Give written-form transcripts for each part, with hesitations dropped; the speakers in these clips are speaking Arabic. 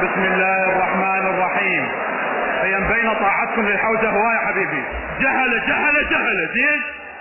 بسم الله الرحمن الرحيم. هي بين طاعتكم للحوزة هواية حبيبي. جهلة زين.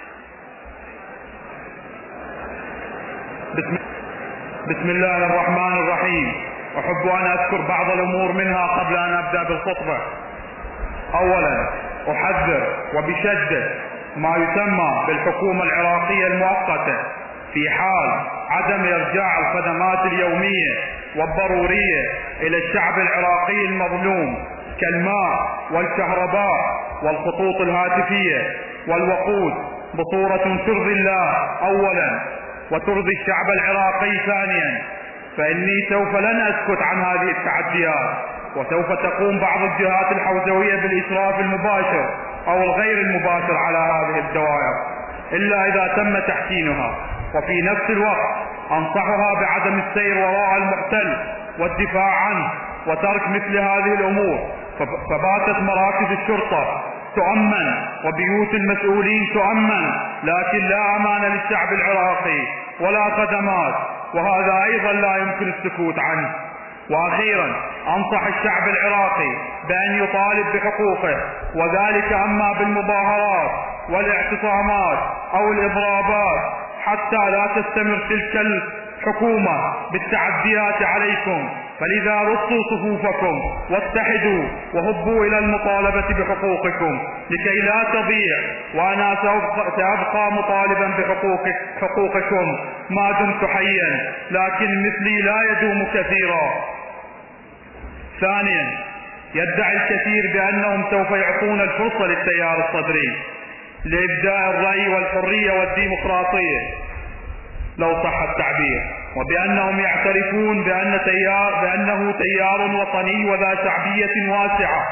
بسم الله الرحمن الرحيم. أحب أن أذكر بعض الأمور منها قبل أن أبدأ بالخطبة. أولا، أحذر وبشدة ما يسمى بالحكومة العراقية المؤقتة في حال عدم إرجاع الخدمات اليومية والضرورية إلى الشعب العراقي المظلوم كالماء والكهرباء والخطوط الهاتفية والوقود بصورة ترضي الله أولا وترضي الشعب العراقي ثانيا، فإني سوف لن أسكت عن هذه التعديات، وسوف تقوم بعض الجهات الحوزوية بالإشراف المباشر أو الغير المباشر على هذه الدوائر إلا إذا تم تحسينها. وفي نفس الوقت أنصحها بعدم السير وراء المحتل والدفاع عنه وترك مثل هذه الأمور، فباتت مراكز الشرطة تؤمن وبيوت المسؤولين تؤمن، لكن لا أمان للشعب العراقي ولا خدمات، وهذا أيضا لا يمكن السكوت عنه. وأخيرا، أنصح الشعب العراقي بأن يطالب بحقوقه، وذلك أما بالمظاهرات والاعتصامات أو الإضرابات، حتى لا تستمر تلك الحكومة بالتعديات عليكم. فلذا رصوا صفوفكم واتحدوا وهبوا إلى المطالبة بحقوقكم لكي لا تضيع، وأنا سأبقى مطالبا بحقوقكم ما دمت حيا، لكن مثلي لا يدوم كثيرا. ثانيا، يدعي الكثير بأنهم سوف يعطون الفرصة للتيار الصدري لإبداء الرأي والحرية والديمقراطية لو صح التعبير، وبأنهم يعترفون بأنه تيار وطني وذا شعبية واسعة،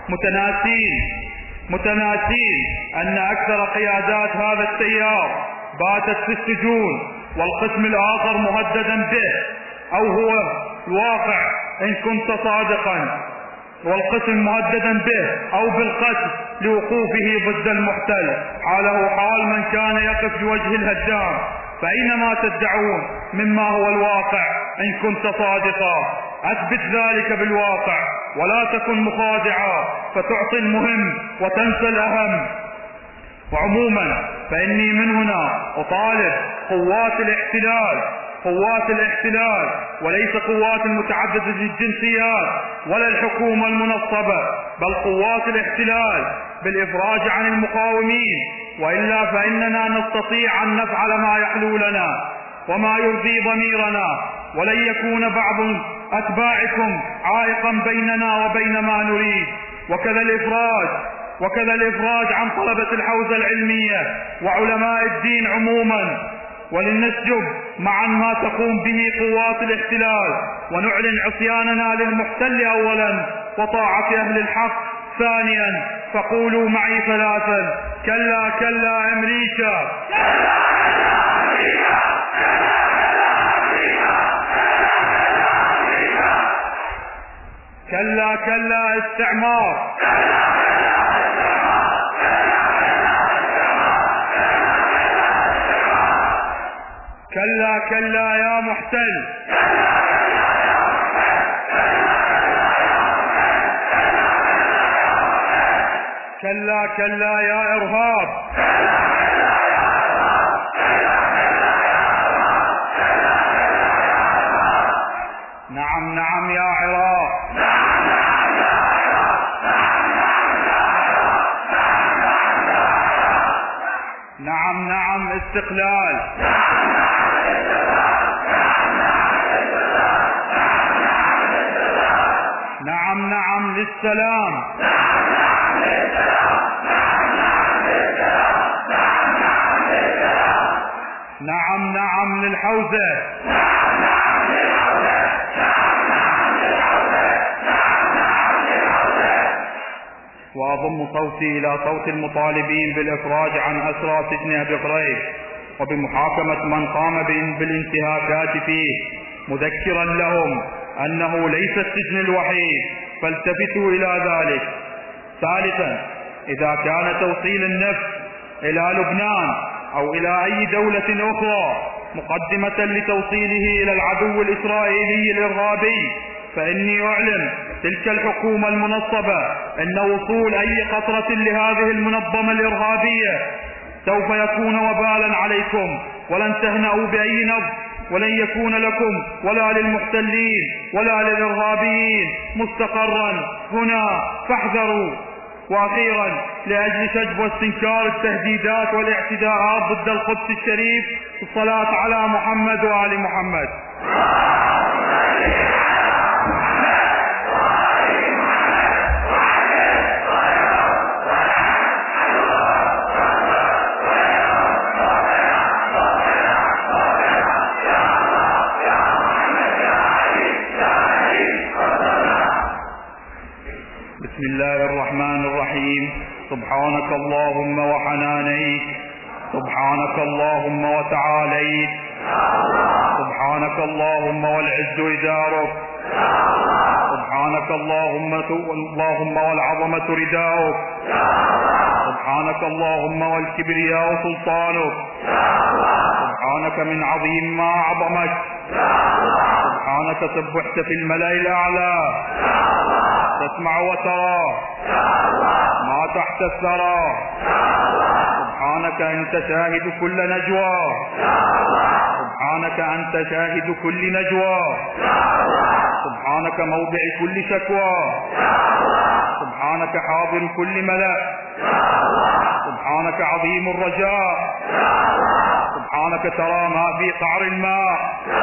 متناسين أن أكثر قيادات هذا التيار باتت في السجون، والقسم الآخر مهددا به، أو هو الواقع إن كنت صادقا، والقسم مهددا به أو بالقتل لوقوفه ضد المحتل، حاله حال من كان يقف بوجه الهجام. فأينما تدعون مما هو الواقع إن كنت صادقا أثبت ذلك بالواقع، ولا تكن مخادعا فتعطي المهم وتنسى الأهم. وعموما فإني من هنا أطالب قوات الاحتلال وليس قوات المتعددة الجنسيات ولا الحكومة المنصبة، بل قوات الاحتلال بالإفراج عن المقاومين، وإلا فإننا نستطيع أن نفعل ما يحلو لنا وما يرضي ضميرنا، ولن يكون بعض أتباعكم عائقا بيننا وبين ما نريد. وكذا الإفراج عن طلبة الحوزة العلمية وعلماء الدين عموما، ولنسجب معا ما تقوم به قوات الاحتلال، ونعلن عصياننا للمحتل أولا وطاعة أهل الحق ثانيا. فقولوا معي ثلاثا: كلا كلا أمريكا، كلا كلا استعمار، كلا كلا يا محتل، كلا كلا يا إرهاب، نعم نعم يا عراق، نعم نعم استقلال، نعم نعم للسلام، نعم نعم للحوزة، وأضم صوتي إلى صوت المطالبين بالإفراج عن أسرى سجن أبي غريب وبمحاكمة من قام بالانتهاكات فيه، مذكرا لهم أنه ليس السجن الوحيد، فالتفتوا إلى ذلك. ثالثا، إذا كان توصيل النفط إلى لبنان أو إلى أي دولة أخرى مقدمة لتوصيله إلى العدو الإسرائيلي الإرهابي، فإني أعلم تلك الحكومة المنصبة أن وصول أي قطرة لهذه المنظمة الإرهابية سوف يكون وبالا عليكم، ولن تهنأوا بأي نبض، ولن يكون لكم ولا للمحتلين ولا للإرهابيين مستقرا هنا، فاحذروا. وأخيرا، لأجل شجب واستنكار التهديدات والاعتداءات ضد القدس الشريف، الصلاة على محمد وآل محمد. بسم الله الرحمن الرحيم. سبحانك اللهم وحنانيك، سبحانك اللهم وتعاليك، سبحانك اللهم والعز إدارك، سبحانك اللهم والعظمة رداؤك، سبحانك اللهم والكبرياء سلطانك، سبحانك من عظيم ما أعظمك، سبحانك سبحت في الملأ الأعلى، تسمع وترى ما تحت الثرى، سبحانك أنت شاهد كل نجوى، سبحانك أنت شاهد كل نجوى، سبحانك موضع كل شكوى، سبحانك حاضر كل ملأ، سبحانك عظيم الرجاء، سبحانك ترى ما في قعر الماء،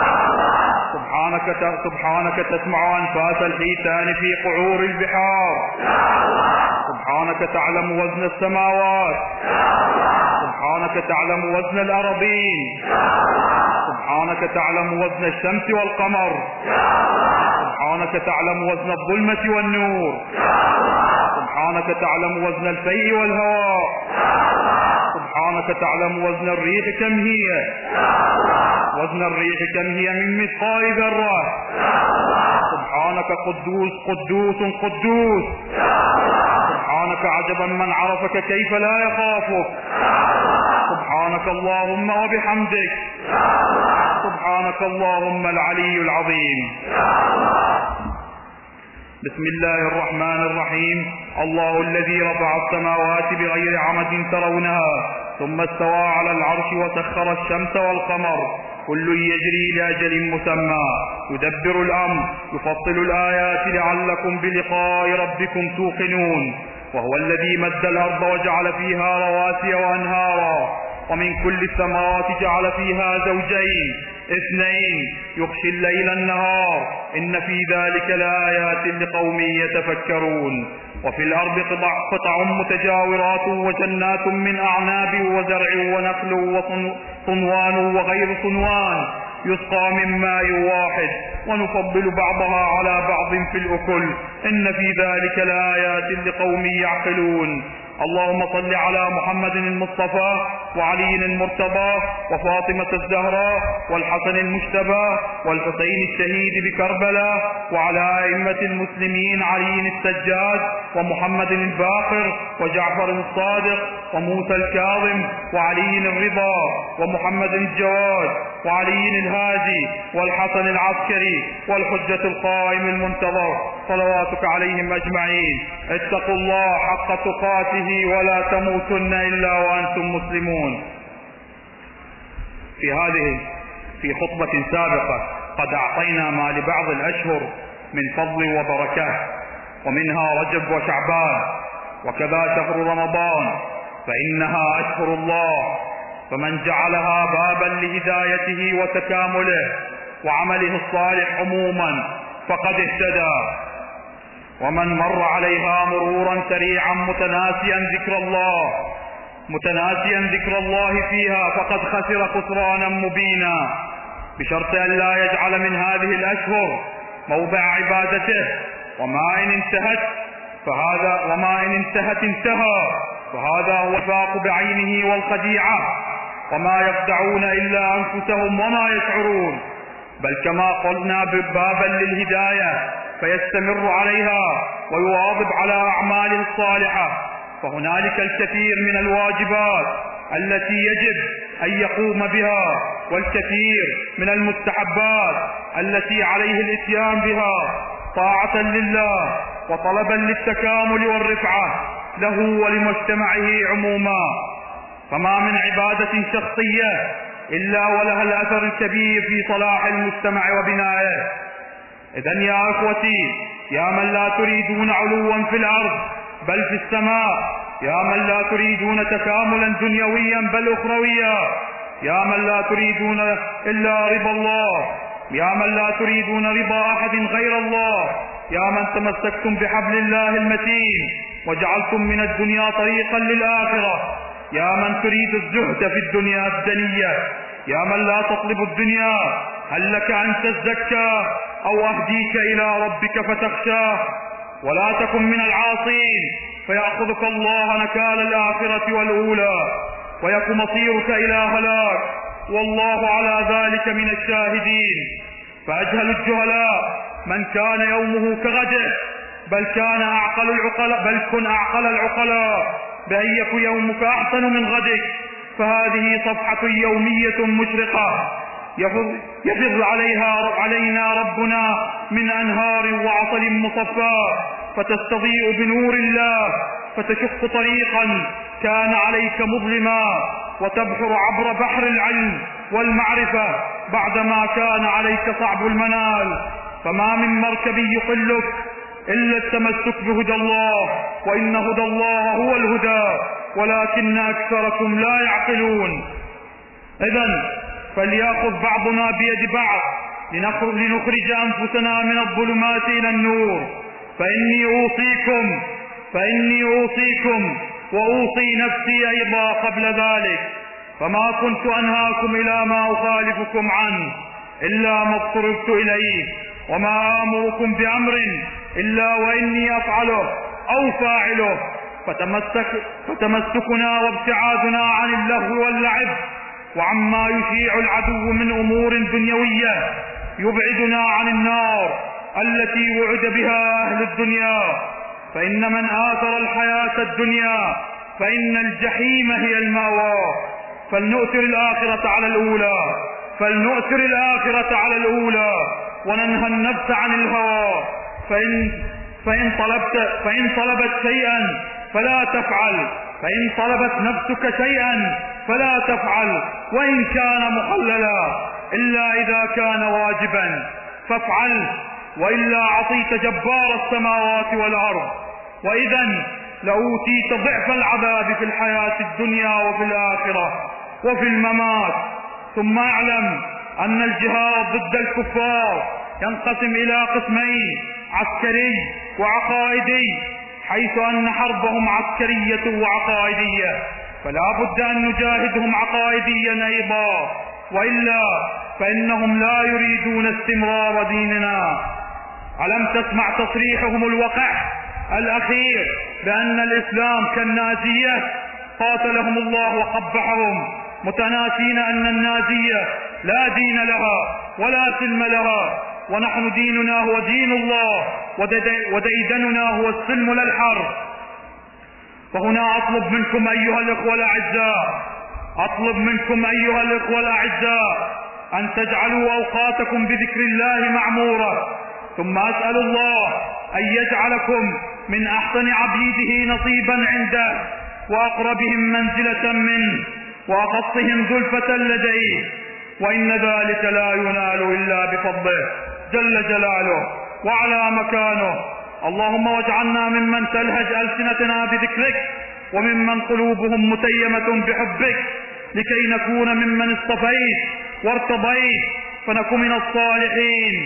سبحانك تسمع أنفاس الحيتان في قعور البحار، سبحانك تعلم وزن السماوات، سبحانك تعلم وزن الأراضين، سبحانك تعلم وزن الشمس والقمر، سبحانك تعلم وزن الظلمة والنور، سبحانك تعلم وزن الفيء والهواء، سبحانك تعلم وزن الريح كم هي، وزن الريح كم هي من مثقال ذرة، سبحانك قدوس قدوس قدوس، سبحانك عجبا من عرفك كيف لا يخافك، سبحانك اللهم وبحمدك، سبحانك اللهم العلي العظيم. بسم الله الرحمن الرحيم. الله الذي رفع السماوات بغير عمد ترونها ثم استوى على العرش وسخر الشمس والقمر كل يجري لأجل مسمى يدبر الأمر يفصل الآيات لعلكم بلقاء ربكم توقنون. وهو الذي مد الأرض وجعل فيها رواسي وأنهارا ومن كل الثمرات جعل فيها زوجين اثنين يغشي الليل النهار إن في ذلك لآيات لقوم يتفكرون. وفي الأرض قطع متجاورات وجنات من أعناب وزرع ونخل وصنوان وغير صنوان يسقى من ماء واحد ونفضل بعضها على بعض في الأكل إن في ذلك لآيات لقوم يعقلون. اللهم صل على محمد المصطفى وعلي المرتضى وفاطمة الزهراء والحسن المجتبى والحسين الشهيد بكربلاء وعلى أئمة المسلمين علي السجاد ومحمد الباقر وجعفر الصادق وموسى الكاظم وعلي الرضا ومحمد الجواد وعلي الهادي والحسن العسكري والحجة القائم المنتظر صلواتك عليهم أجمعين. اتقوا الله حق تقاته ولا تموتن إلا وأنتم مسلمون. في خطبة سابقة قد أعطينا ما لبعض الأشهر من فضل وبركات ومنها رجب وشعبان وكذا شهر رمضان فإنها أشهر الله فمن جعلها بابا لهدايته وتكامله وعمله الصالح عموما فقد اهتدى ومن مر عليها مرورا سريعا متناسيا ذكر الله فيها فقد خسر خسرانا مبينا بشرط أن لا يجعل من هذه الأشهر موضع عبادته وما إن انتهت انتهى فهذا هو الفاق بعينه والخديعة وما يخدعون إلا أنفسهم وما يشعرون. بل كما قلنا بابا للهداية فيستمر عليها ويواظب على أعماله الصالحة فهنالك الكثير من الواجبات التي يجب أن يقوم بها والكثير من المستحبات التي عليه الاتيان بها طاعة لله وطلبا للتكامل والرفعة له ولمجتمعه عموما. فما من عبادة شخصية إلا ولها الأثر الكبير في صلاح المجتمع وبنائه. إذن يا أخوتي، يا من لا تريدون علوا في الأرض بل في السماء، يا من لا تريدون تكاملا دنيويا بل أخرويا، يا من لا تريدون إلا رضا الله، يا من لا تريدون رضا أحد غير الله، يا من تمسكتم بحبل الله المتين وجعلتم من الدنيا طريقا للآخرة، يا من تريد الزهد في الدنيا الدنية، يا من لا تطلب الدنيا، هل لك أن تزكى أو أهديك إلى ربك فتخشاه؟ ولا تكن من العاصين فيأخذك الله نكال الآخرة والأولى ويكون مصيرك إلى هلاك، والله على ذلك من الشاهدين. فأجهل الجهلاء من كان يومه كغده، بل كن أعقل العقلاء بأن يكن يومك أحسن من غدك. فهذه صفحة يومية مشرقة يفر علينا ربنا من أنهار وعسل مصفى، فتستضيء بنور الله، فتشق طريقا كان عليك مظلما، وتبحر عبر بحر العلم والمعرفة بعدما كان عليك صعب المنال. فما من مركب يقلك إلا التمسك بهدى الله، وإن هدى الله هو الهدى ولكن أكثركم لا يعقلون. إذن فليأخذ بعضنا بيد بعض لنخرج أنفسنا من الظلمات إلى النور. فإني أوصيكم وأوصي نفسي أيضا قبل ذلك، فما كنت أنهاكم إلى ما أخالفكم عنه إلا ما اضطررت إليه، وما آمركم بأمر إلا وإني أفعله أو فاعله. فتمسكنا وابتعادنا عن اللهو واللعب وعما يشيع العدو من أمور دنيوية يبعدنا عن النار التي وعد بها أهل الدنيا. فإن من آثر الحياة الدنيا فإن الجحيم هي المأوى. فلنؤثر الآخرة على الأولى وننهى النفس عن الهوى. فإن طلبت شيئا فلا تفعل، فإن طلبت نفسك شيئا فلا تفعل، وإن كان مخللا إلا إذا كان واجبا فافعل، وإلا عصيت جبار السماوات والأرض، وإذا لأوتيت ضعف العذاب في الحياة الدنيا وفي الآخرة وفي الممات. ثم اعلم أن الجهاد ضد الكفار ينقسم إلى قسمين: عسكري وعقائدي، حيث أن حربهم عسكرية وعقائدية، فلا بد أن نجاهدهم عقائديا أيضا، وإلا فإنهم لا يريدون استمرار ديننا. ألم تسمع تصريحهم الوقح الأخير بأن الإسلام كالنازية؟ قاتلهم الله وقبحهم، متناسين أن النازية لا دين لها ولا سلم لها، ونحن ديننا هو دين الله وديدننا هو السلم لا الحرب. فهنا أطلب منكم أيها الإخوة الأعزاء أن تجعلوا أوقاتكم بذكر الله معمورة، ثم أسأل الله أن يجعلكم من أحسن عبيده نصيبا عنده، وأقربهم منزلة منه، وأخصهم زلفة لديه، وإن ذلك لا ينال إلا بفضله جل جلاله وعلى مكانه. اللهم واجعلنا ممن تلهج ألسنتنا بذكرك، وممن قلوبهم متيمة بحبك، لكي نكون ممن اصطفيت وارتضيت، فنكون من الصالحين،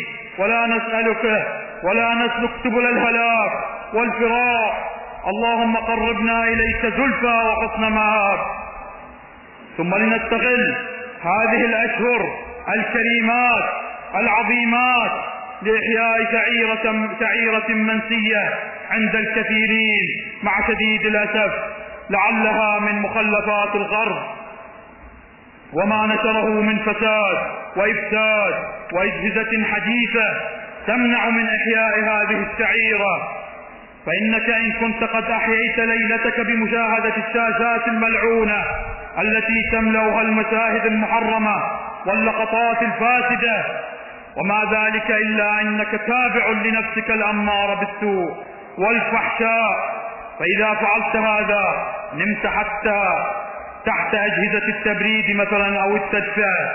ولا نسلك سبل الهلاك والفراق. اللهم قربنا إليك زلفى وحسن مآب. ثم لنستغل هذه الأشهر الكريمات العظيمات لإحياء شعيرة منسية عند الكثيرين مع شديد الأسف، لعلها من مخلفات الغرب وما نشره من فساد وإفساد وأجهزة حديثة تمنع من إحياء هذه الشعيرة. فإنك إن كنت قد أحييت ليلتك بمشاهدة الشاشات الملعونة التي تملأها المشاهد المحرمة واللقطات الفاسدة، وما ذلك إلا أنك تابع لنفسك الأمارة بالسوء والفحشاء. فإذا فعلت هذا نمت حتى تحت أجهزة التبريد مثلا أو التدفئة،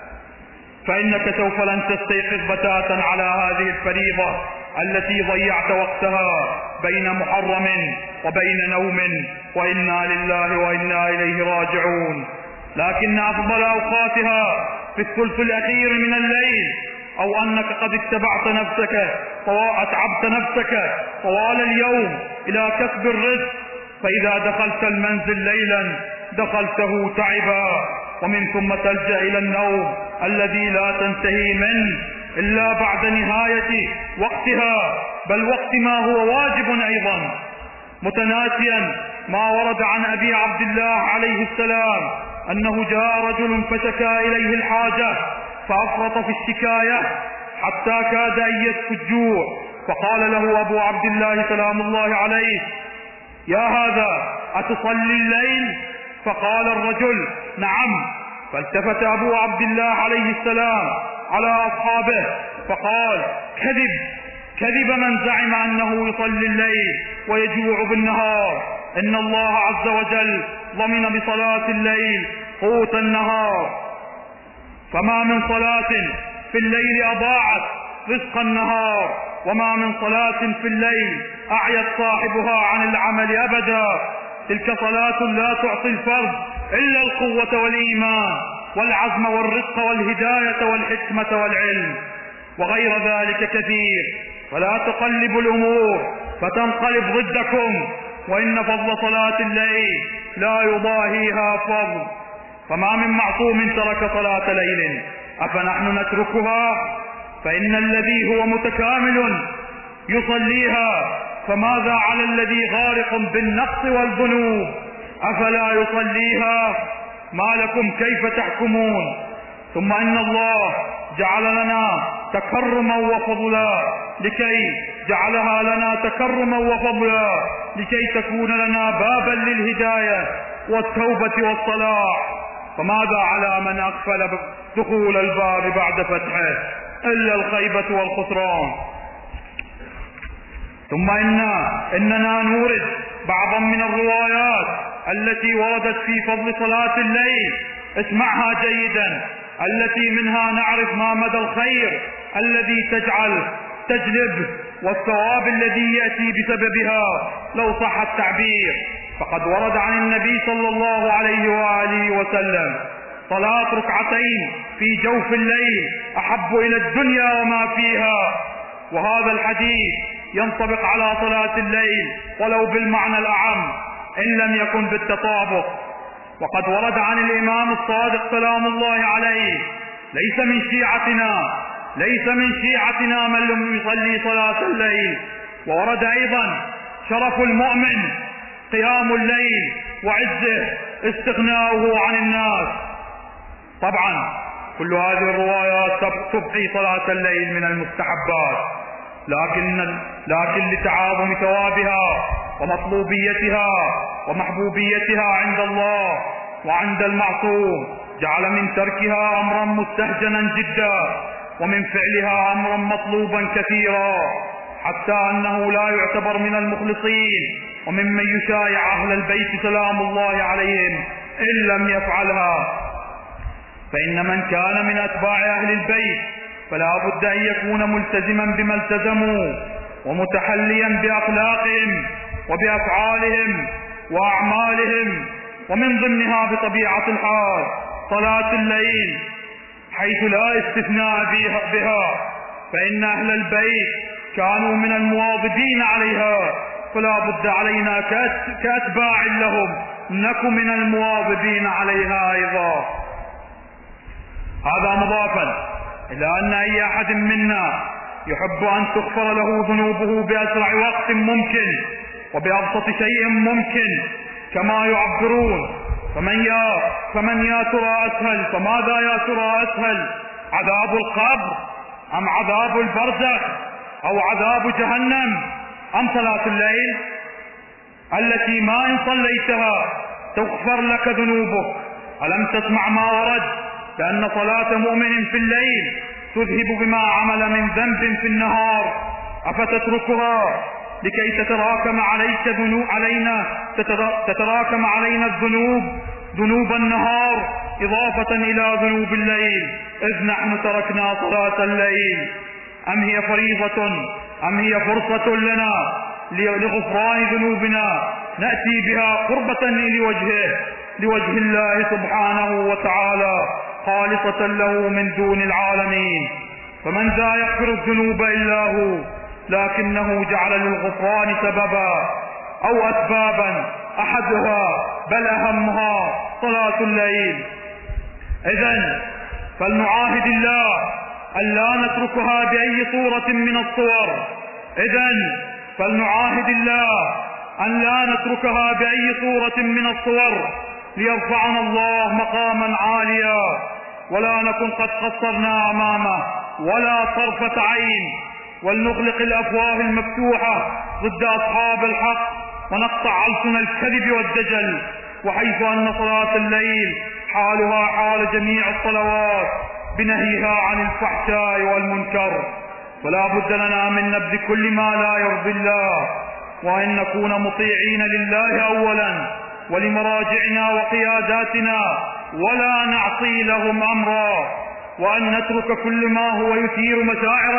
فإنك سوف لن تستيقظ بتاتا على هذه الفريضة التي ضيعت وقتها بين محرم وبين نوم، وإنا لله وإنا إليه راجعون. لكن أفضل أوقاتها في الثلث الأخير من الليل، أو أنك قد اتبعت نفسك وأتعبت نفسك طوال اليوم إلى كسب الرزق، فإذا دخلت المنزل ليلا دخلته تعبا، ومن ثم تلجأ إلى النوم الذي لا تنتهي منه إلا بعد نهاية وقتها، بل وقت ما هو واجب أيضا، متناسيا ما ورد عن أبي عبد الله عليه السلام أنه جاء رجل فشكى إليه الحاجة فأفرط في الشكاية حتى كاد أن يسكت الجوع، فقال له أبو عبد الله سلام الله عليه: يا هذا أتصلي الليل؟ فقال الرجل: نعم. فالتفت أبو عبد الله عليه السلام على أصحابه فقال: كذب من زعم أنه يصلي الليل ويجوع بالنهار، إن الله عز وجل ضمن بصلاة الليل قوت النهار، فما من صلاة في الليل أضاعت رزق النهار، وما من صلاة في الليل أعيت صاحبها عن العمل أبدا. تلك صلاة لا تعطي الفرد إلا القوة والإيمان والعزم والرزق والهداية والحكمة والعلم، وغير ذلك كثير. فلا تقلبوا الأمور فتنقلب ضدكم، وإن فضل صلاة الليل لا يضاهيها فضل. فما من معصوم ترك صلاة ليل أفنحن نتركها؟ فإن الذي هو متكامل يصليها، فماذا على الذي غارق بالنقص والذنوب؟ أفلا يصليها؟ ما لكم كيف تحكمون؟ ثم إن الله جعل لنا تكرما وفضلا لكي تكون لنا بابا للهداية والتوبة والصلاح، فماذا على من أغفل دخول الباب بعد فتحه إلا الخيبة والخسران. ثم إننا نورد بعضا من الروايات التي وردت في فضل صلاة الليل، اسمعها جيدا، التي منها نعرف ما مدى الخير الذي تجلب والثواب الذي يأتي بسببها لو صح التعبير. فقد ورد عن النبي صلى الله عليه وآله وسلم: صلاة ركعتين في جوف الليل أحب إلى الدنيا وما فيها. وهذا الحديث ينطبق على صلاة الليل ولو بالمعنى الأعم إن لم يكن بالتطابق. وقد ورد عن الإمام الصادق سلام الله عليه: ليس من شيعتنا من لم يصلي صلاة الليل. وورد أيضا: شرف المؤمن قيام الليل، وعزه استغناؤه عن الناس. طبعا كل هذه الروايات تبقي صلاة الليل من المستحبات، لكن لتعاظم ثوابها ومطلوبيتها ومحبوبيتها عند الله وعند المعصوم جعل من تركها أمرا مستهجنا جدا، ومن فعلها أمرا مطلوبا كثيرا، حتى أنه لا يعتبر من المخلصين وممن يشايع أهل البيت سلام الله عليهم إن لم يفعلها. فإن من كان من أتباع أهل البيت فلا بد أن يكون ملتزما بما التزموا، ومتحليا بأخلاقهم وبأفعالهم وأعمالهم، ومن ضمنها بطبيعة الحال صلاة الليل، حيث لا استثناء بها، فإن أهل البيت كانوا من المواظبين عليها، فلا بد علينا كأتباع لهم نكن من المواظبين عليها أيضا. هذا مضافا إلى أن أي أحد منا يحب أن تغفر له ذنوبه بأسرع وقت ممكن وبأبسط شيء ممكن كما يعبرون. فمن يا ترى أسهل؟ فماذا يا ترى أسهل؟ عذاب القبر أم عذاب البرزخ أو عذاب جهنم أم صلاة الليل التي ما إن صليتها تغفر لك ذنوبك؟ ألم تسمع ما ورد بأن صلاة مؤمن في الليل تذهب بما عمل من ذنب في النهار، أفتتركها لكي تتراكم علينا الذنوب ذنوب النهار إضافة إلى ذنوب الليل، إذ نحن تركنا صلاة الليل؟ أم هي فريضة، أم هي فرصة لنا لغفران ذنوبنا نأتي بها قربة لوجه الله سبحانه وتعالى خالصة له من دون العالمين؟ فمن ذا يغفر الذنوب إلا هو، لكنه جعل للغفران سببا أو أسبابا، أحدها بل أهمها صلاة الليل. إذن فلنعاهد الله ألا نتركها بأي صورة من الصور. فلنعاهد الله أن لا نتركها بأي صورة من الصور ليرفعنا الله مقاما عاليا، ولا نكن قد قصرنا أمامه ولا طرفة عين، ولنغلق الأفواه المفتوحة ضد أصحاب الحق ونقطع ألسن الكذب والدجل، وحيث أن صلاة الليل حالها حال جميع الصلوات بنهيها عن الفحشاء والمنكر، فلا بد لنا من نبذ كل ما لا يرضي الله، وأن نكون مطيعين لله أولا ولمراجعنا وقياداتنا ولا نعصي لهم أمرا، وأن نترك كل ما هو يثير مشاعر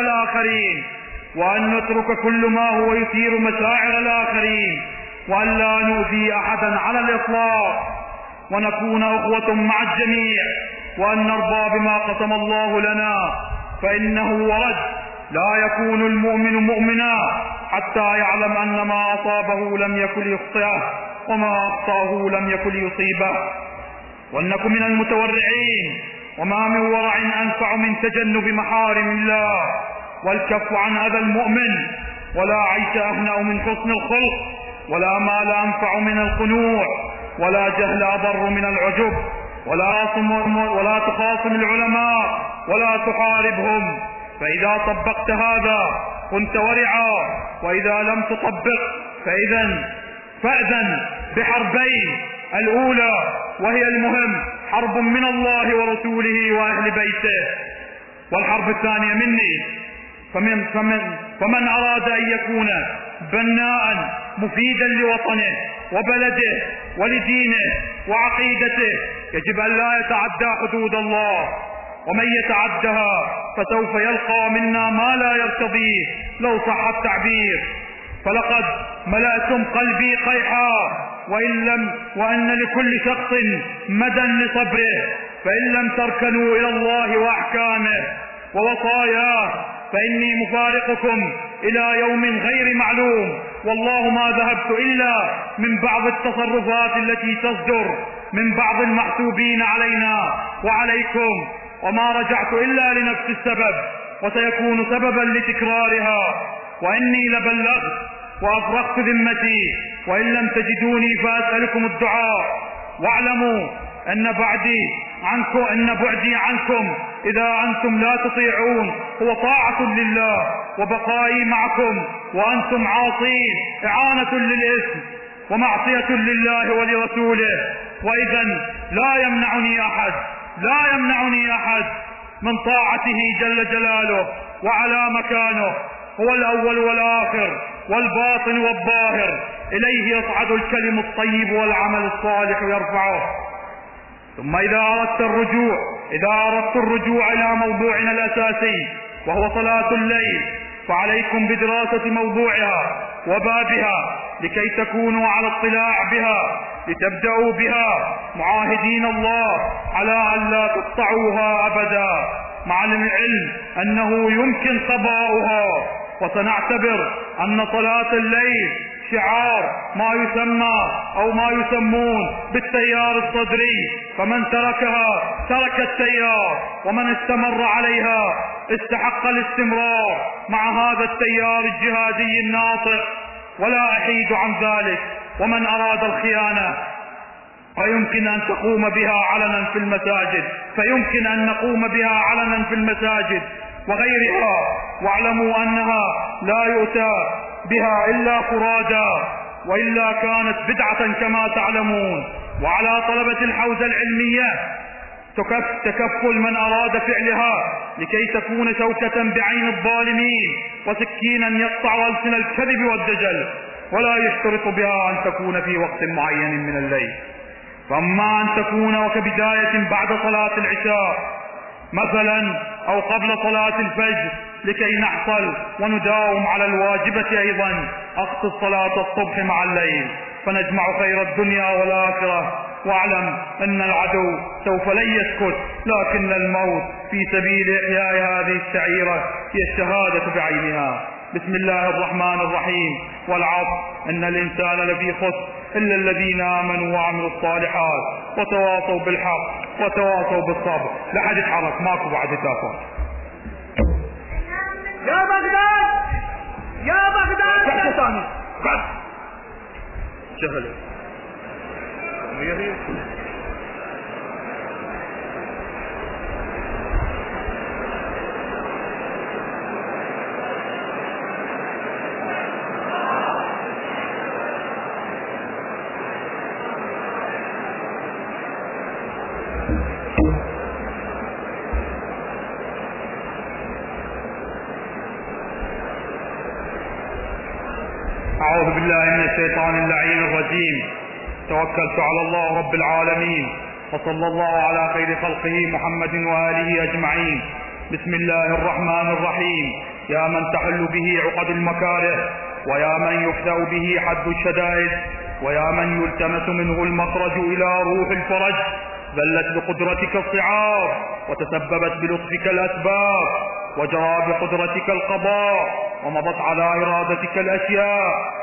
الآخرين، وأن لا نؤذي أحدا على الإطلاق، ونكون أخوة مع الجميع، وأن نرضى بما قسم الله لنا، فإنه ورد لا يكون المؤمن مؤمنا حتى يعلم أن ما أصابه لم يكن يخطئه وما أخطأه لم يكن يصيبه، وأنكم من المتورعين، وما من ورع أنفع من تجنب محارم الله والكف عن أذى المؤمن، ولا عيش أهنأ من حسن الخلق، ولا مال أنفع من القنوع، ولا جهل أضر من العجب، ولا تخاصم العلماء ولا تحاربهم، فإذا طبقت هذا كنت ورعا، وإذا لم تطبق فأذن بحربين: الأولى وهي المهم حرب من الله ورسوله وأهل بيته، والحرب الثانية مني. فمن أراد أن يكون بناء مفيدا لوطنه وبلده ولدينه وعقيدته يجب أن لا يتعدى حدود الله، ومن يتعدها فسوف يلقى منا ما لا يرتضيه لو صح التعبير. فلقد ملأتم قلبي قيحا، وأن لكل شخص مدى لصبره، فإن لم تركنوا إلى الله وأحكامه ووصاياه فإني مفارقكم إلى يوم غير معلوم، والله ما ذهبت إلا من بعض التصرفات التي تصدر من بعض المحسوبين علينا وعليكم، وما رجعت إلا لنفس السبب، وسيكون سببا لتكرارها، وإني لبلغت وأفرغت ذمتي، وإن لم تجدوني فأسألكم الدعاء، واعلموا أن بعدي عنكم إذا أنتم لا تطيعون هو طاعة لله، وبقائي معكم وأنتم عاصين إعانة للإثم ومعصية لله ولرسوله، وإذا لا يمنعني أحد من طاعته جل جلاله وعلى مكانه، هو الأول والآخر والباطن والظاهر، إليه يصعد الكلم الطيب والعمل الصالح يرفعه. ثم إذا أردت الرجوع إلى موضوعنا الأساسي وهو صلاة الليل، فعليكم بدراسة موضوعها وبابها لكي تكونوا على اطلاع بها، لتبدأوا بها معاهدين الله على أن لا تقطعوها أبدا، مع العلم أنه يمكن قضاؤها. وسنعتبر أن صلاة الليل شعار ما يسمون بالتيار الصدري، فمن تركها ترك التيار، ومن استمر عليها استحق الاستمرار مع هذا التيار الجهادي الناطق، ولا أحيد عن ذلك. ومن أراد الخيانة فيمكن أن نقوم بها علنا في المساجد وغيرها، واعلموا أنها لا يؤتى بها إلا فرادا، وإلا كانت بدعة كما تعلمون. وعلى طلبة الحوزة العلمية تكفل من أراد فعلها لكي تكون شوكة بعين الظالمين وسكينا يقطع ألسن الكذب والدجل، ولا يشترط بها أن تكون في وقت معين من الليل، فأما أن تكون وكبداية بعد صلاة العشاء مثلا أو قبل صلاة الفجر لكي نحصل ونداوم على الواجبة أيضا، أخص صلاة الصبح مع الليل فنجمع خير الدنيا والآخرة. واعلم أن العدو سوف لن يسكت، لكن الموت في سبيل إحياء هذه الشعيرة هي الشهادة بعينها. بسم الله الرحمن الرحيم. والعصر إن الإنسان لفي خسر إلا الذين آمنوا وعملوا الصالحات وتواصوا بالحق وتواصوا بالصبر. لا حد يتحرك، ماكو بعد تافه. يا بغداد يا بغداد تحت ثاني قد جهل هي أعوذ بالله من الشيطان اللعين الرجيم. توكلت على الله رب العالمين، وصلى الله على خير خلقه محمد وآله أجمعين. بسم الله الرحمن الرحيم. يا من تحل به عقد المكاره، ويا من يفدأ به حد الشدائد، ويا من يلتمس منه المخرج إلى روح الفرج، ذلت بقدرتك الصعاب وتسببت بلطفك الأسباب، وجرى بقدرتك القضاء ومضت على إرادتك الأشياء،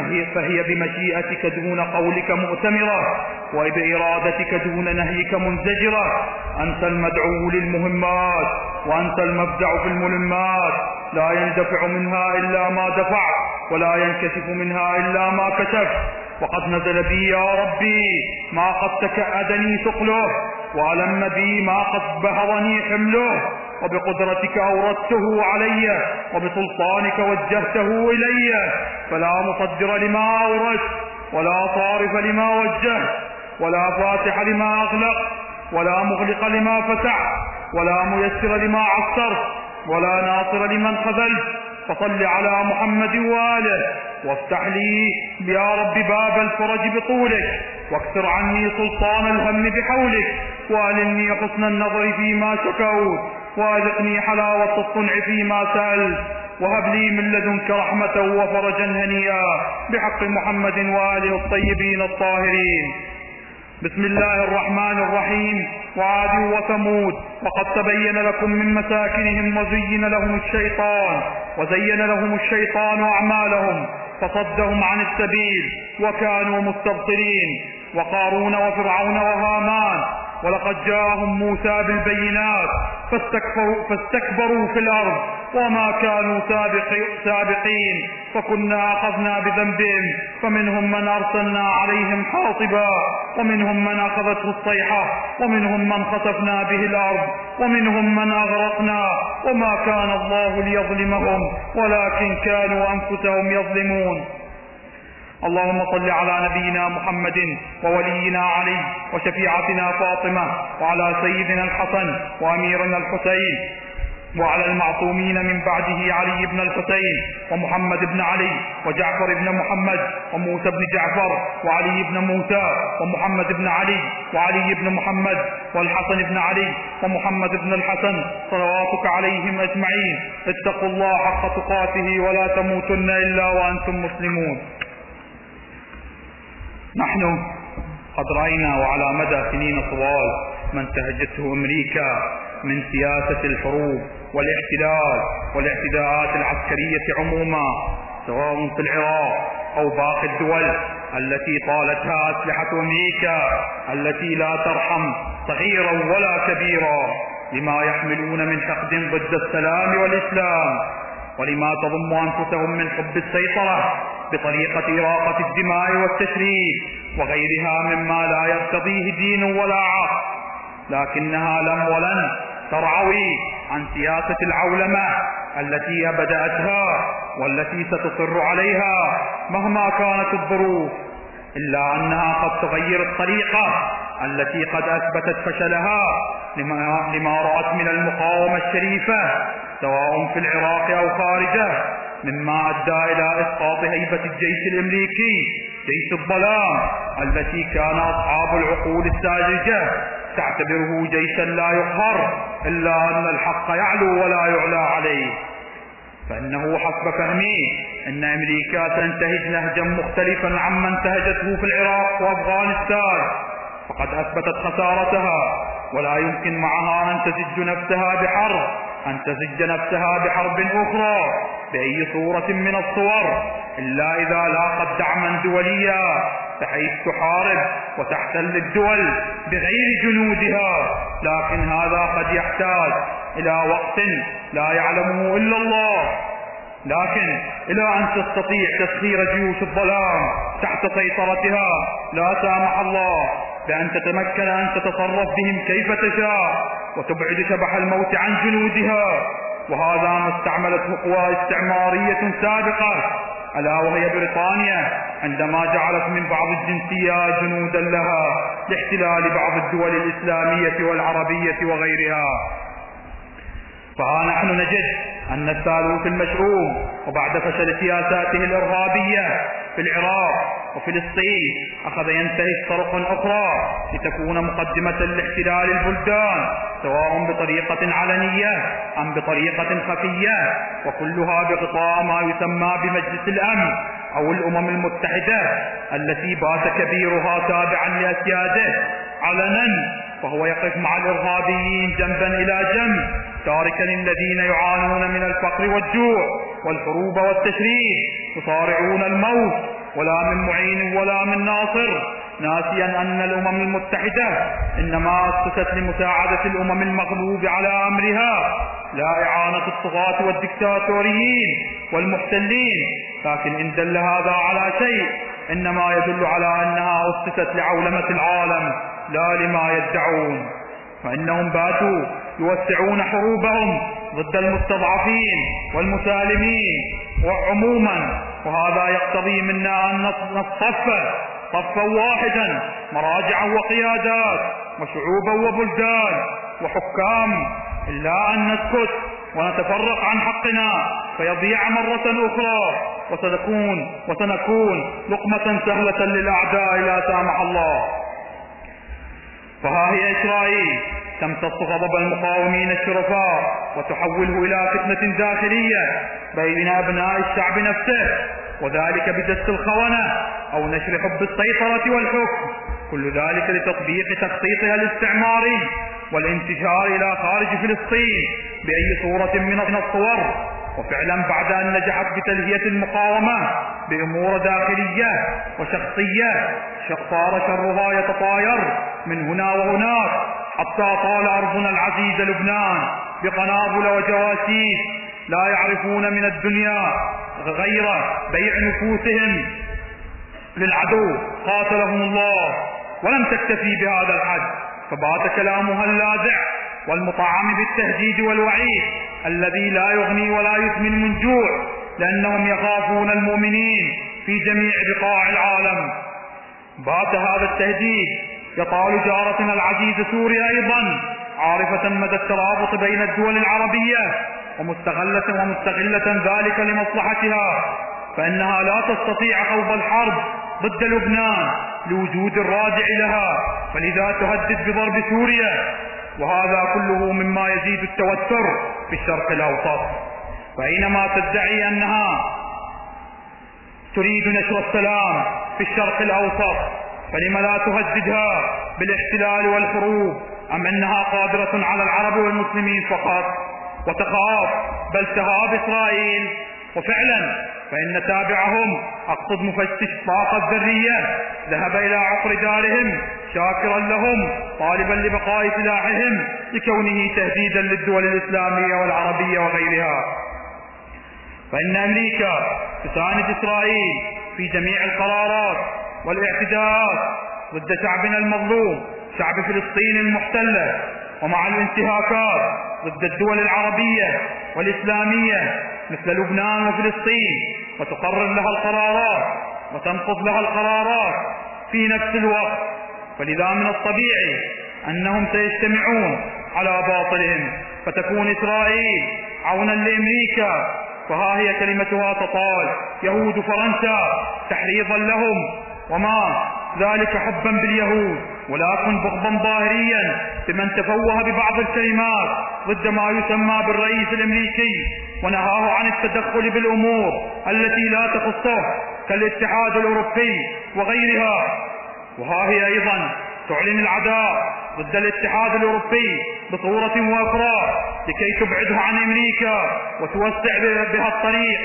فهي بمشيئتك دون قولك مؤتمرة، وبإرادتك دون نهيك منزجرة. أنت المدعو للمهمات، وأنت المفزع في الملمات، لا يندفع منها إلا ما دفع، ولا ينكشف منها إلا ما كشف. وقد نزل بي يا ربي ما قد تكأدني ثقله، وألم بي ما قد بهرني حمله، وبقدرتك أوردته علي، وبسلطانك وجهته إلي، فلا مصدر لما أورد، ولا صارف لما وجه، ولا فاتح لما أغلق، ولا مغلق لما فتح، ولا ميسر لما عسر، ولا ناصر لمن خذلت. فصل على محمد وآله، وافتح لي يا رب باب الفرج بطولك، واكسر عني سلطان الهم بحولك، وألني حسن النظر فيما شكوت، وأذقني حلاوة الصنع فيما سألت، وهب لي من لدنك رحمة وفرجا هنيا بحق محمد وآله الطيبين الطاهرين. بسم الله الرحمن الرحيم. وعاد وثمود وقد تبين لكم من مساكنهم وزين لهم الشيطان أعمالهم فصدهم عن السبيل وكانوا مستبصرين. وقارون وفرعون وهامان ولقد جاءهم موسى بالبينات فاستكبروا في الأرض وما كانوا سابقين، فكنا أخذنا بذنبهم، فمنهم من أرسلنا عليهم حاصبا، ومنهم من أخذته الصيحة، ومنهم من خسفنا به الأرض، ومنهم من أغرقنا، وما كان الله ليظلمهم ولكن كانوا أنفسهم يظلمون. اللهم صل على نبينا محمد وولينا علي وشفيعتنا فاطمة، وعلى سيدنا الحسن وأميرنا الحسين، وعلى المعصومين من بعده علي بن الحسين ومحمد بن علي وجعفر بن محمد وموسى بن جعفر وعلي بن موسى ومحمد بن علي وعلي بن محمد والحسن بن علي ومحمد بن الحسن صلواتك عليهم أجمعين. اتقوا الله حق تقاته ولا تموتن إلا وأنتم مسلمون. نحن قد رأينا وعلى مدى سنين طوال ما انتهجته أمريكا من سياسة الحروب والاحتلال والاعتداءات العسكرية عموما، سواء في العراق أو باقي الدول التي طالتها أسلحة أمريكا التي لا ترحم صغيرا ولا كبيرا، لما يحملون من حقد ضد السلام والإسلام، ولما تضم أنفسهم من حب السيطرة بطريقة إراقة الدماء والتشريد وغيرها مما لا يقتضيه دين ولا عقل، لكنها لم ولن ترعوي عن سياسة العولمة التي بدأتها والتي ستصر عليها مهما كانت الظروف، إلا أنها قد تغير الطريقة التي قد أثبتت فشلها لما رأت من المقاومة الشريفة سواء في العراق أو خارجه، مما أدى إلى إسقاط هيبة الجيش الأمريكي جيش الظلام التي كان أصحاب العقول الساذجة تعتبره جيشا لا يقهر، إلا أن الحق يعلو ولا يعلى عليه. فإنه حسب فهمي أن أمريكا تنتهج نهجا مختلفا عما انتهجته في العراق وأفغانستان، فقد أثبتت خسارتها، ولا يمكن معها أن تزج نفسها بحرب أخرى بأي صورة من الصور، إلا إذا لاقت دعما دوليا بحيث تحارب وتحتل الدول بغير جنودها. لكن هذا قد يحتاج إلى وقت لا يعلمه إلا الله. لكن إلى أن تستطيع تسخير جيوش الظلام تحت سيطرتها لا سامح الله بأن تتمكن أن تتصرف بهم كيف تشاء وتبعد شبح الموت عن جنودها. وهذا ما استعملته قوى استعمارية سابقة، ألا وهي بريطانيا، عندما جعلت من بعض الجنسيات جنودا لها لاحتلال بعض الدول الإسلامية والعربية وغيرها. فها نحن نجد أن الثالوث المشؤوم وبعد فشل سياساته الإرهابية في العراق وفلسطين أخذ ينتهج طرق أخرى لتكون مقدمة لاحتلال البلدان، سواء بطريقة علنية أم بطريقة خفية، وكلها بغطاء ما يسمى بمجلس الأمن أو الأمم المتحدة التي بات كبيرها تابعا لأسياده علنا، وهو يقف مع الإرهابيين جنبا إلى جنب، تاركا الذين يعانون من الفقر والجوع والحروب والتشريد يصارعون الموت، ولا من معين ولا من ناصر، ناسيا أن الأمم المتحدة إنما أسست لمساعدة الأمم المغلوب على أمرها، لا إعانة الطغاة والدكتاتوريين والمحتلين. لكن إن دل هذا على شيء إنما يدل على أنها أسست لعولمة العالم لا لما يدعون، فإنهم باتوا يوسعون حروبهم ضد المستضعفين والمسالمين وعموما، وهذا يقتضي منا أن نصف صفا واحدا، مراجعا وقيادات وشعوبا وبلدان وحكام، إلا أن نسكت ونتفرق عن حقنا فيضيع مرة أخرى، وسنكون لقمة سهلة للأعداء لا سامح الله. فها هي إسرائيل تمتص غضب المقاومين الشرفاء وتحوله إلى فتنة داخلية بين أبناء الشعب نفسه، وذلك بدس الخونة أو نشر حب السيطرة والحكم، كل ذلك لتطبيق تخطيطها الاستعماري والانتشار إلى خارج فلسطين بأي صورة من الصور. وفعلا بعد أن نجحت بتلهية المقاومة بأمور داخلية وشخصية، صار شرها يتطاير من هنا وهناك، حتى طال أرضنا العزيز لبنان بقنابل وجواسيس لا يعرفون من الدنيا غير بيع نفوسهم للعدو قاتلهم الله. ولم تكتفي بهذا الحد، فبات كلامها اللاذع والمطعم بالتهديد والوعيد الذي لا يغني ولا يثمن من جوع، لأنهم يخافون المؤمنين في جميع بقاع العالم. بات هذا التهديد يطال جارتنا العزيزة سوريا أيضا، عارفة مدى الترابط بين الدول العربية ومستغلة ذلك لمصلحتها، فإنها لا تستطيع خوض الحرب ضد لبنان لوجود الرادع لها، فلذا تهدد بضرب سوريا. وهذا كله مما يزيد التوتر في الشرق الأوسط. فأينما تدعي أنها تريد نشر السلام في الشرق الأوسط، فلما لا تهددها بالاحتلال والحروب؟ أم أنها قادرة على العرب والمسلمين فقط وتخاف بل تهاب إسرائيل؟ وفعلا فإن تابعهم، أقصد مفتش الطاقة الذرية، ذهب إلى عقر دارهم شاكرا لهم طالبا لبقاء سلاحهم لكونه تهديدا للدول الإسلامية والعربية وغيرها. فإن أمريكا تساند إسرائيل في جميع القرارات والاعتداءات ضد شعبنا المظلوم، شعب فلسطين المحتلة، ومع الانتهاكات ضد الدول العربية والإسلامية مثل لبنان وفلسطين، وتقرر لها القرارات وتنقض لها القرارات في نفس الوقت. فلذا من الطبيعي أنهم سيجتمعون على باطلهم، فتكون إسرائيل عونا لأمريكا، فها هي كلمتها تطال يهود فرنسا تحريضا لهم، وما ذلك حبا باليهود ولكن بغضا ظاهريا بمن تفوه ببعض الكلمات ضد ما يسمى بالرئيس الأمريكي ونهاه عن التدخل بالأمور التي لا تخصه كالاتحاد الأوروبي وغيرها. وها هي أيضا تعلن العداء ضد الاتحاد الأوروبي بصورة وأخرى لكي تبعده عن أمريكا وتوسع بها الطريق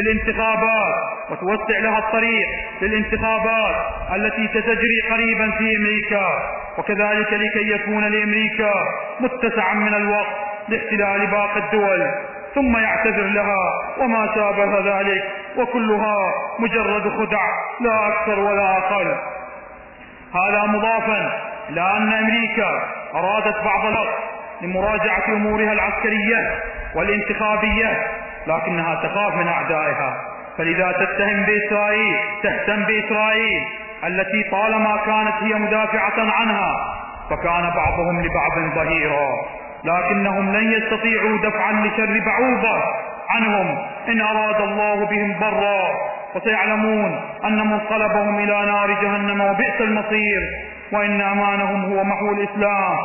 للانتخابات التي ستجري قريبا في أمريكا، وكذلك لكي يكون لأمريكا متسعا من الوقت لاحتلال باقي الدول ثم يعتذر لها وما شابه ذلك، وكلها مجرد خدع لا أكثر ولا أقل. هذا مضافا إلى أن أمريكا أرادت بعض الوقت لمراجعة أمورها العسكرية والانتخابية، لكنها تخاف من أعدائها، فلذا تهتم بإسرائيل التي طالما كانت هي مدافعة عنها، فكان بعضهم لبعض ظهيرا، لكنهم لن يستطيعوا دفعا لشر بعوضة عنهم إن أراد الله بهم ضرا، وسيعلمون أن منقلبهم إلى نار جهنم وبئس المصير، وإن أمانهم هو محو الإسلام،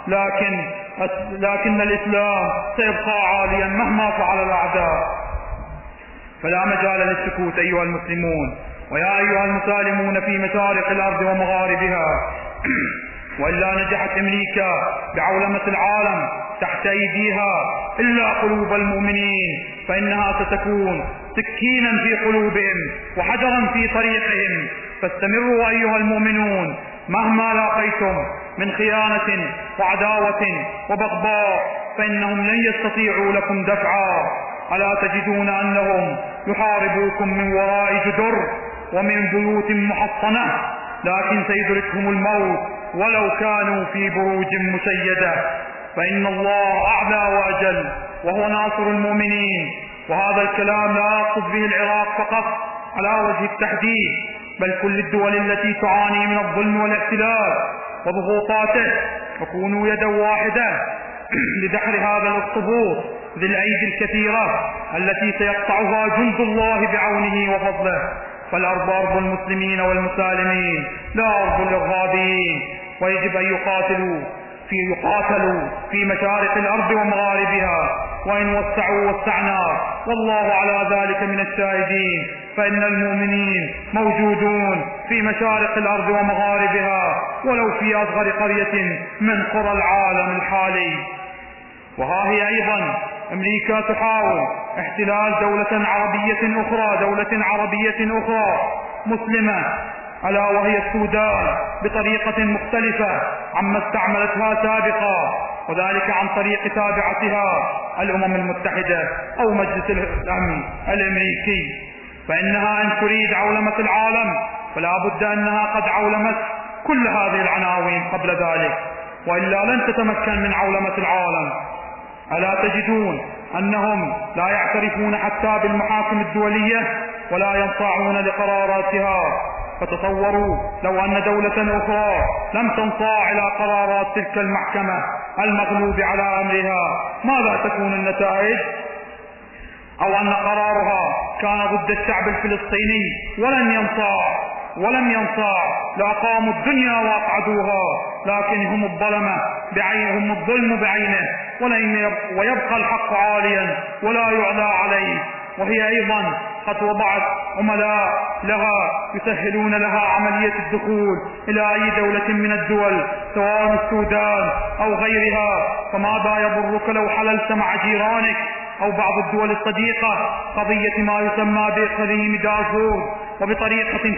لكن الإسلام سيبقى عاليا مهما فعل الأعداء. فلا مجال للسكوت أيها المسلمون ويا أيها المسالمون في مشارق الأرض ومغاربها، وإلا نجحت أمريكا بعولمة العالم تحت أيديها إلا قلوب المؤمنين، فإنها ستكون سكينا في قلوبهم وحجرا في طريقهم. فاستمروا أيها المؤمنون مهما لاقيتم من خيانة وعداوة وبغضاء، فإنهم لن يستطيعوا لكم دفعا. ألا تجدون أنهم يحاربوكم من وراء جدر ومن بيوت محصنة، لكن سيدركهم الموت ولو كانوا في بروج مشيدة، فإن الله أعلى وأجل وهو ناصر المؤمنين. وهذا الكلام لا أقصد به العراق فقط على وجه التحديد، بل كل الدول التي تعاني من الظلم والاحتلال وضغوطاته، وكونوا يدا واحدة لدحر هذا الاخطبوط ذي الأيدي الكثيرة التي سيقطعها جند الله بعونه وفضله. فالأرض أرض المسلمين والمسالمين لا أرض للغابين، ويجب أن يقاتلوا في مشارق الأرض ومغاربها، وإن وسعوا وسعنا، والله على ذلك من الشاهدين. فإن المؤمنين موجودون في مشارق الأرض ومغاربها ولو في أصغر قرية من قرى العالم الحالي. وها هي أيضا أمريكا تحاول احتلال دولة عربية أخرى مسلمة، ألا وهي السودان، بطريقة مختلفة عما استعملتها سابقا، وذلك عن طريق تابعتها الأمم المتحدة أو مجلس الأمن الأمريكي. فإنها إن تريد عولمة العالم فلا بد أنها قد عولمت كل هذه العناوين قبل ذلك، وإلا لن تتمكن من عولمة العالم. ألا تجدون أنهم لا يعترفون حتى بالمحاكم الدولية ولا ينصاعون لقراراتها؟ فتصوروا لو أن دولة أخرى لم تنصاع إلى قرارات تلك المحكمة المغلوب على أمرها، ماذا تكون النتائج؟ أو أن قرارها كان ضد الشعب الفلسطيني ولم ينصاع لأقاموا الدنيا وأقعدوها، لكن هم الظلم بعينه، ويبقى الحق عاليا ولا يعلى عليه. وهي أيضا قد وضعت عملاء لها يسهلون لها عملية الدخول إلى أي دولة من الدول سواء السودان أو غيرها. فماذا يضرك لو حللت مع جيرانك أو بعض الدول الصديقة قضية ما يسمى بإقليم دارفور، وبطريقة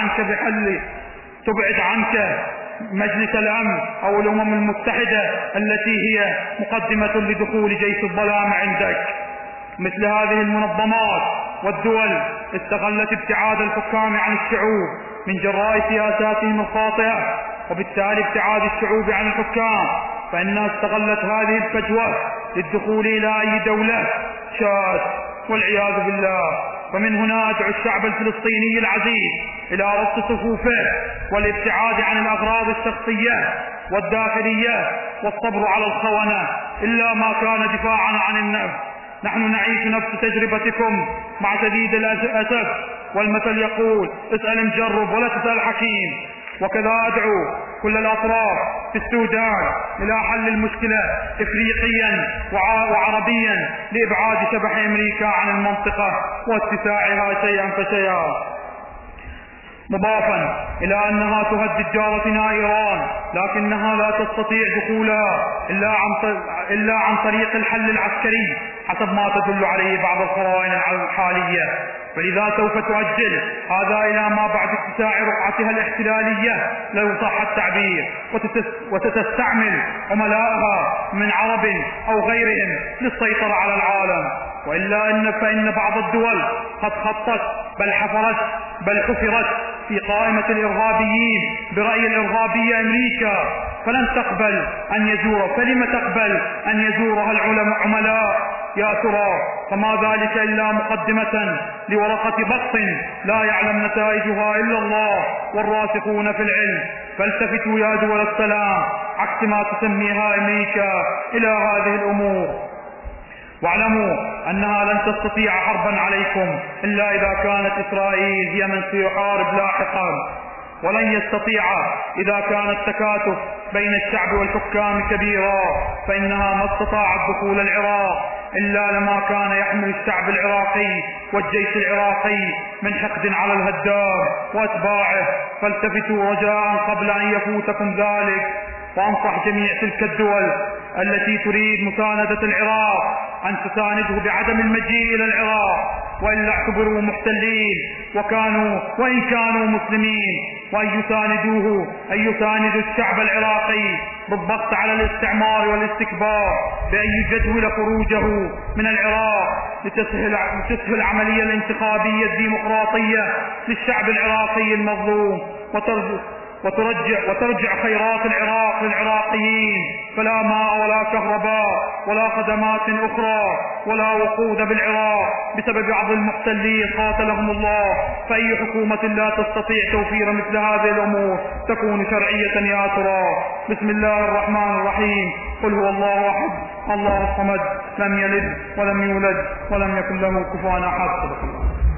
تبعد عنك مجلس الأمن أو الأمم المتحدة التي هي مقدمة لدخول جيش الظلام عندك؟ مثل هذه المنظمات والدول استغلت ابتعاد الحكام عن الشعوب من جراء سياساتهم الخاطئة، وبالتالي ابتعاد الشعوب عن الحكام، فإنها استغلت هذه الفجوة للدخول إلى أي دولة شاءت والعياذ بالله. فمن هنا أدعو الشعب الفلسطيني العزيز إلى ربط صفوفه والابتعاد عن الأغراض الشخصية والداخلية والصبر على الخونة إلا ما كان دفاعا عن النفس. نحن نعيش نفس تجربتكم مع شديد الأسف، والمثل يقول اسأل مجرب ولا تسأل حكيم. وكذا أدعو كل الأطراف في السودان إلى حل المشكلة إفريقيا وعربيا لإبعاد شبح أمريكا عن المنطقة واتساعها شيئا فشيئا، مضافا إلى أنها تهدد جارتنا إيران، لكنها لا تستطيع دخولها إلا عن طريق الحل العسكري حسب ما تدل عليه بعض القرائن الحالية، فلذا سوف تؤجل هذا إلى ما بعد اتساع رقعتها الاحتلالية لو صح التعبير، وتستعمل عملائها من عرب أو غيرهم للسيطرة على العالم. وإلا فإن بعض الدول قد خطت بل حفرت بل حفرت في قائمة الإرهابيين برأي الإرهابية أمريكا، فلن تقبل فلم تقبل أن يزورها العملاء يا ترى؟ فما ذلك إلا مقدمة لورقة بط لا يعلم نتائجها إلا الله والراسخون في العلم. فالتفتوا يا دول السلام عكس ما تسميها أمريكا إلى هذه الأمور، واعلموا أنها لن تستطيع حربا عليكم إلا إذا كانت إسرائيل هي من سيحارب لاحقا، ولن يستطيع إذا كان التكاتف بين الشعب والحكام كبيرا، فإنها ما استطاعت دخول العراق إلا لما كان يحمل الشعب العراقي والجيش العراقي من حقد على الهدام وأتباعه. فالتفتوا رجاء قبل أن يفوتكم ذلك، وأنصح جميع تلك الدول التي تريد مساندة العراق أن تسانده بعدم المجيء إلى العراق، وإلا اعتبروا محتلين وإن كانوا مسلمين، وأن يساندوا الشعب العراقي بالضغط على الاستعمار والاستكبار بأن يجدول خروجه من العراق لتسهل العملية الانتخابية الديمقراطية للشعب العراقي المظلوم، وترجع خيرات العراق للعراقيين، فلا ماء ولا كهرباء ولا خدمات أخرى ولا وقود بالعراق بسبب بعض المحتلين قاتلهم الله. فأي حكومة لا تستطيع توفير مثل هذه الأمور تكون شرعية يا ترى؟ بسم الله الرحمن الرحيم. قل هو الله أحد الله الصمد لم يلد ولم يولد ولم يكن له كفوا أحد.